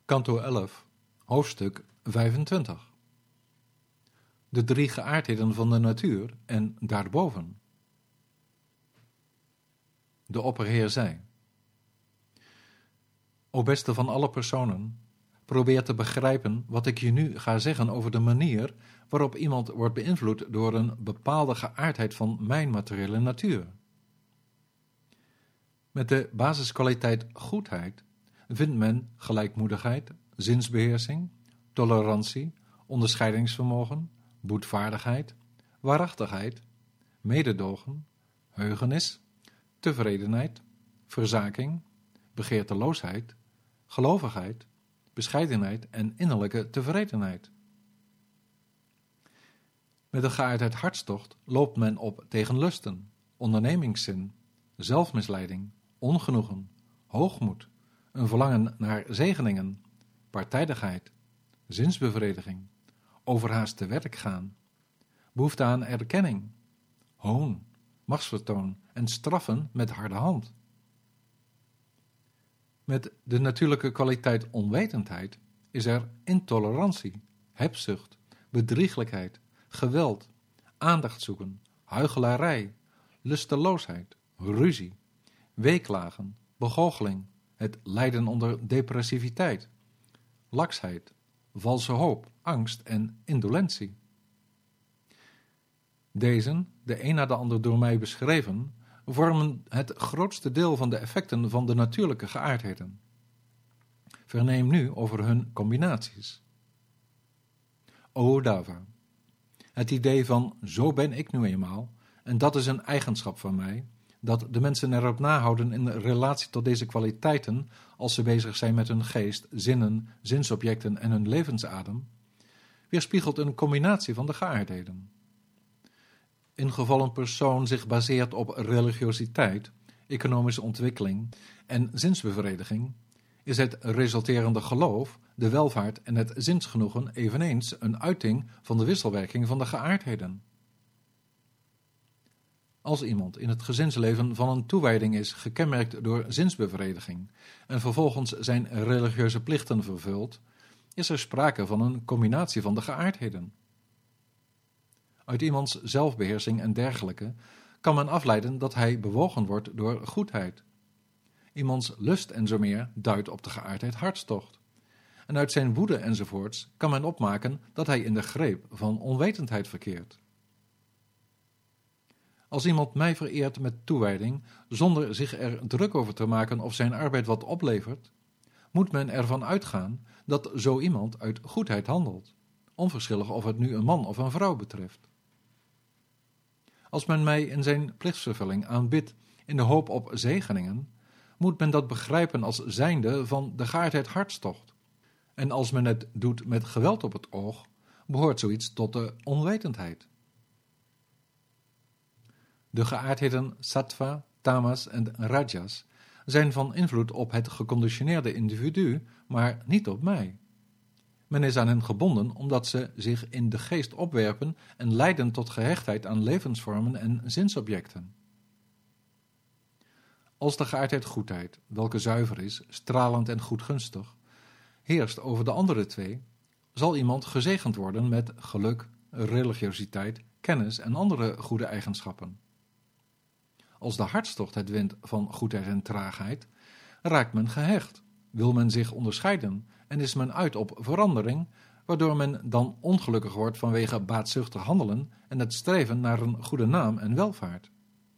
Canto 11, hoofdstuk 25. De 3 geaardheden van de natuur en daarboven. De opperheer zei: O beste van alle personen, probeer te begrijpen wat ik je nu ga zeggen over de manier waarop iemand wordt beïnvloed door een bepaalde geaardheid van mijn materiële natuur. Met de basiskwaliteit goedheid vindt men gelijkmoedigheid, zinsbeheersing, tolerantie, onderscheidingsvermogen, boetvaardigheid, waarachtigheid, mededogen, heugenis, tevredenheid, verzaking, begeerteloosheid, gelovigheid, bescheidenheid en innerlijke tevredenheid. Met de geaardheid hartstocht loopt men op tegen lusten, ondernemingszin, zelfmisleiding, ongenoegen, hoogmoed, een verlangen naar zegeningen, partijdigheid, zinsbevrediging, overhaast te werk gaan, behoefte aan erkenning, hoon, machtsvertoon en straffen met harde hand. Met de natuurlijke kwaliteit onwetendheid is er intolerantie, hebzucht, bedrieglijkheid, geweld, aandacht zoeken, huichelarij, lusteloosheid, ruzie, weeklagen, begoocheling, het lijden onder depressiviteit, laksheid, valse hoop, angst en indolentie. Deze, de een na de ander door mij beschreven, vormen het grootste deel van de effecten van de natuurlijke geaardheden. Verneem nu over hun combinaties. O Dava, het idee van zo ben ik nu eenmaal, en dat is een eigenschap van mij, dat de mensen erop nahouden in relatie tot deze kwaliteiten als ze bezig zijn met hun geest, zinnen, zinsobjecten en hun levensadem, weerspiegelt een combinatie van de geaardheden. In geval een persoon zich baseert op religiositeit, economische ontwikkeling en zinsbevrediging, is het resulterende geloof, de welvaart en het zinsgenoegen eveneens een uiting van de wisselwerking van de geaardheden. Als iemand in het gezinsleven van een toewijding is gekenmerkt door zinsbevrediging en vervolgens zijn religieuze plichten vervult, is er sprake van een combinatie van de geaardheden. Uit iemands zelfbeheersing en dergelijke kan men afleiden dat hij bewogen wordt door goedheid. Iemands lust en zo meer duidt op de geaardheid hartstocht. En uit zijn woede enzovoorts kan men opmaken dat hij in de greep van onwetendheid verkeert. Als iemand mij vereert met toewijding, zonder zich er druk over te maken of zijn arbeid wat oplevert, moet men ervan uitgaan dat zo iemand uit goedheid handelt, onverschillig of het nu een man of een vrouw betreft. Als men mij in zijn plichtsvervulling aanbidt in de hoop op zegeningen, moet men dat begrijpen als zijnde van de geaardheid hartstocht. En als men het doet met geweld op het oog, behoort zoiets tot de onwetendheid. De geaardheden sattva, tamas en rajas zijn van invloed op het geconditioneerde individu, maar niet op mij. Men is aan hen gebonden omdat ze zich in de geest opwerpen en leiden tot gehechtheid aan levensvormen en zinsobjecten. Als de geaardheid goedheid, welke zuiver is, stralend en goedgunstig, heerst over de andere twee, zal iemand gezegend worden met geluk, religiositeit, kennis en andere goede eigenschappen. Als de hartstocht het wint van goedheid en traagheid, raakt men gehecht, wil men zich onderscheiden en is men uit op verandering, waardoor men dan ongelukkig wordt vanwege baatzuchtig handelen en het streven naar een goede naam en welvaart.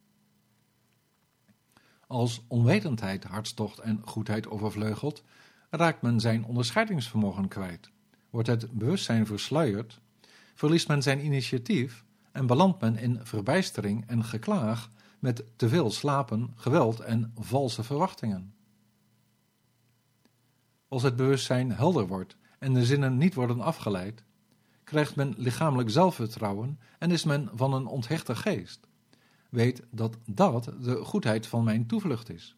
Als onwetendheid hartstocht en goedheid overvleugelt, raakt men zijn onderscheidingsvermogen kwijt, wordt het bewustzijn versluierd, verliest men zijn initiatief en belandt men in verbijstering en geklaag met te veel slapen, geweld en valse verwachtingen. Als het bewustzijn helder wordt en de zinnen niet worden afgeleid, krijgt men lichamelijk zelfvertrouwen en is men van een onthechte geest. Weet dat dat de goedheid van mijn toevlucht is.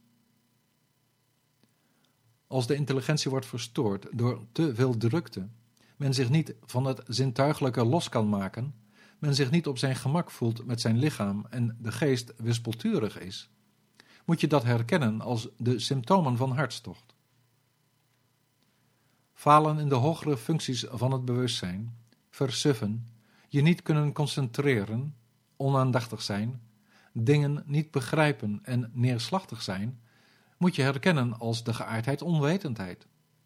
Als de intelligentie wordt verstoord door te veel drukte, men zich niet van het zintuigelijke los kan maken, men zich niet op zijn gemak voelt met zijn lichaam en de geest wispelturig is, moet je dat herkennen als de symptomen van hartstocht. falen in de hogere functies van het bewustzijn, versuffen, je niet kunnen concentreren, onaandachtig zijn, dingen niet begrijpen en neerslachtig zijn, moet je herkennen als de geaardheid onwetendheid.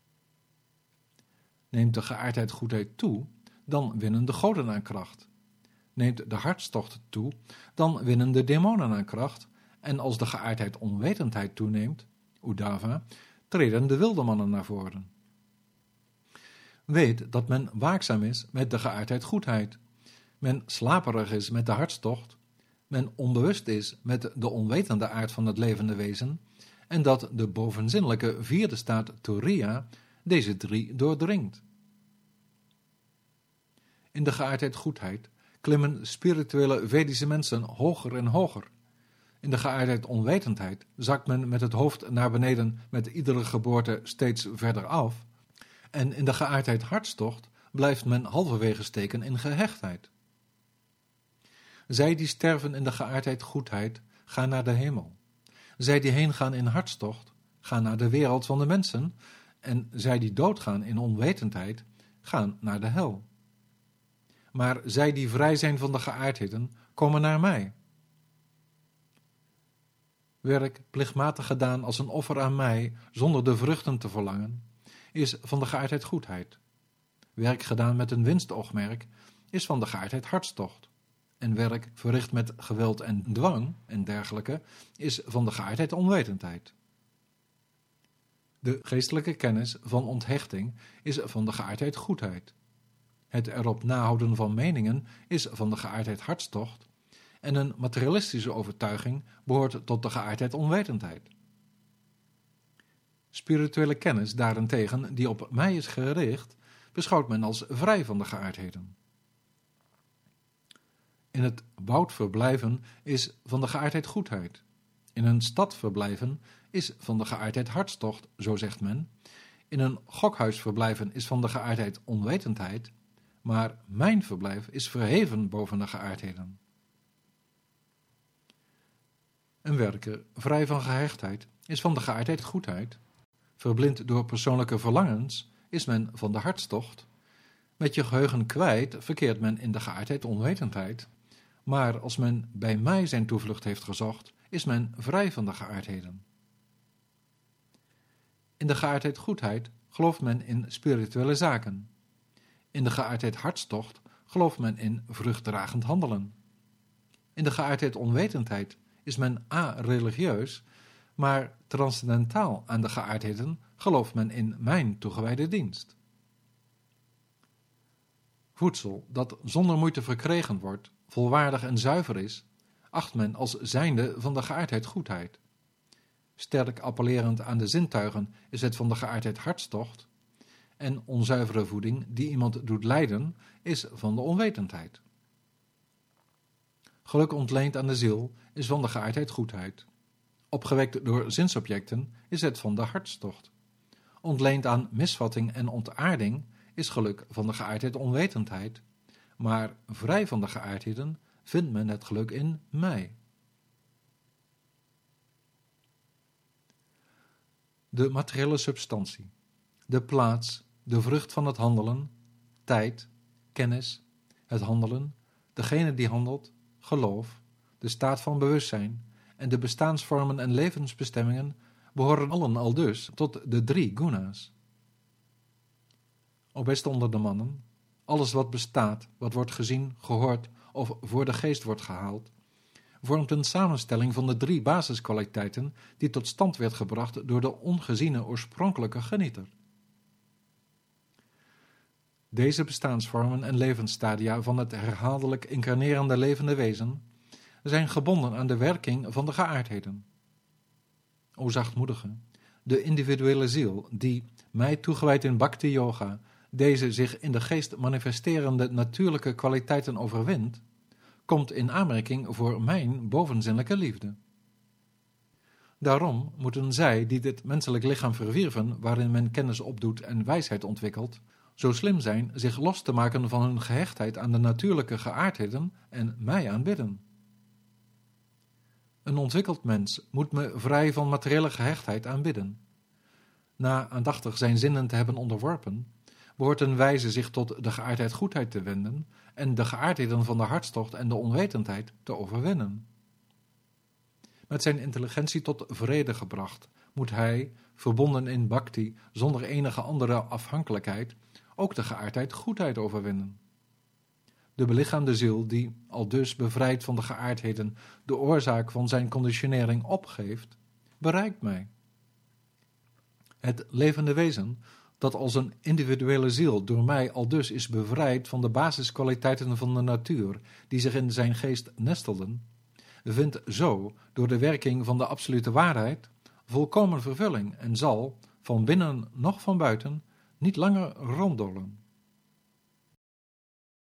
Neemt de geaardheid goedheid toe, dan winnen de goden aan kracht. Neemt de hartstocht toe, dan winnen de demonen aan kracht, en als de geaardheid onwetendheid toeneemt, Udava, treden de wilde mannen naar voren. Weet dat men waakzaam is met de geaardheid goedheid, men slaperig is met de hartstocht, men onbewust is met de onwetende aard van het levende wezen, en dat de bovenzinnelijke vierde staat Turiya deze drie doordringt. In de geaardheid goedheid klimmen spirituele Vedische mensen hoger en hoger. In de geaardheid onwetendheid zakt men met het hoofd naar beneden met iedere geboorte steeds verder af. En in de geaardheid hartstocht blijft men halverwege steken in gehechtheid. Zij die sterven in de geaardheid goedheid gaan naar de hemel. Zij die heen gaan in hartstocht gaan naar de wereld van de mensen. En zij die doodgaan in onwetendheid gaan naar de hel. Maar zij die vrij zijn van de geaardheden komen naar mij. Werk plichtmatig gedaan als een offer aan mij, zonder de vruchten te verlangen, is van de geaardheid goedheid. Werk gedaan met een winstoogmerk is van de geaardheid hartstocht. En werk verricht met geweld en dwang en dergelijke is van de geaardheid onwetendheid. De geestelijke kennis van onthechting is van de geaardheid goedheid. Het erop nahouden van meningen is van de geaardheid hartstocht. En een materialistische overtuiging behoort tot de geaardheid onwetendheid. Spirituele kennis daarentegen, die op mij is gericht, beschouwt men als vrij van de geaardheden. In het woud verblijven is van de geaardheid goedheid. In een stad verblijven is van de geaardheid hartstocht, zo zegt men. In een gokhuis verblijven is van de geaardheid onwetendheid, maar mijn verblijf is verheven boven de geaardheden. Een werker, vrij van gehechtheid, is van de geaardheid goedheid. Verblind door persoonlijke verlangens, is men van de hartstocht. Met je geheugen kwijt, verkeert men in de geaardheid onwetendheid. Maar als men bij mij zijn toevlucht heeft gezocht, is men vrij van de geaardheden. In de geaardheid goedheid gelooft men in spirituele zaken. In de geaardheid hartstocht gelooft men in vruchtdragend handelen. In de geaardheid onwetendheid is men a-religieus, maar transcendentaal aan de geaardheden gelooft men in mijn toegewijde dienst. Voedsel dat zonder moeite verkregen wordt, volwaardig en zuiver is, acht men als zijnde van de geaardheid goedheid. Sterk appellerend aan de zintuigen is het van de geaardheid hartstocht, en onzuivere voeding die iemand doet lijden is van de onwetendheid. Geluk ontleend aan de ziel is van de geaardheid goedheid. Opgewekt door zinsobjecten is het van de hartstocht. Ontleend aan misvatting en ontaarding is geluk van de geaardheid onwetendheid, maar vrij van de geaardheden vindt men het geluk in mij. De materiële substantie, de plaats, de vrucht van het handelen, tijd, kennis, het handelen, degene die handelt, geloof, de staat van bewustzijn en de bestaansvormen en levensbestemmingen behoren allen aldus tot de 3 guna's. O beste onder de mannen, alles wat bestaat, wat wordt gezien, gehoord of voor de geest wordt gehaald, vormt een samenstelling van de 3 basiskwaliteiten die tot stand werd gebracht door de ongeziene oorspronkelijke genieter. Deze bestaansvormen en levensstadia van het herhaaldelijk incarnerende levende wezen zijn gebonden aan de werking van de geaardheden. O zachtmoedige, de individuele ziel die, mij toegewijd in bhakti yoga, deze zich in de geest manifesterende natuurlijke kwaliteiten overwint, komt in aanmerking voor mijn bovenzinnelijke liefde. Daarom moeten zij die dit menselijk lichaam verwierven, waarin men kennis opdoet en wijsheid ontwikkelt, zo slim zijn zich los te maken van hun gehechtheid aan de natuurlijke geaardheden en mij aanbidden. Een ontwikkeld mens moet me vrij van materiële gehechtheid aanbidden. Na aandachtig zijn zinnen te hebben onderworpen, behoort een wijze zich tot de geaardheid goedheid te wenden en de geaardheden van de hartstocht en de onwetendheid te overwinnen. Met zijn intelligentie tot vrede gebracht, moet hij, verbonden in bhakti, zonder enige andere afhankelijkheid, ook de geaardheid goedheid overwinnen. De belichaamde ziel, die, aldus bevrijd van de geaardheden, de oorzaak van zijn conditionering opgeeft, bereikt mij. Het levende wezen, dat als een individuele ziel door mij aldus is bevrijd van de basiskwaliteiten van de natuur, die zich in zijn geest nestelden, vindt zo, door de werking van de absolute waarheid, volkomen vervulling en zal, van binnen noch van buiten, niet langer ronddollen.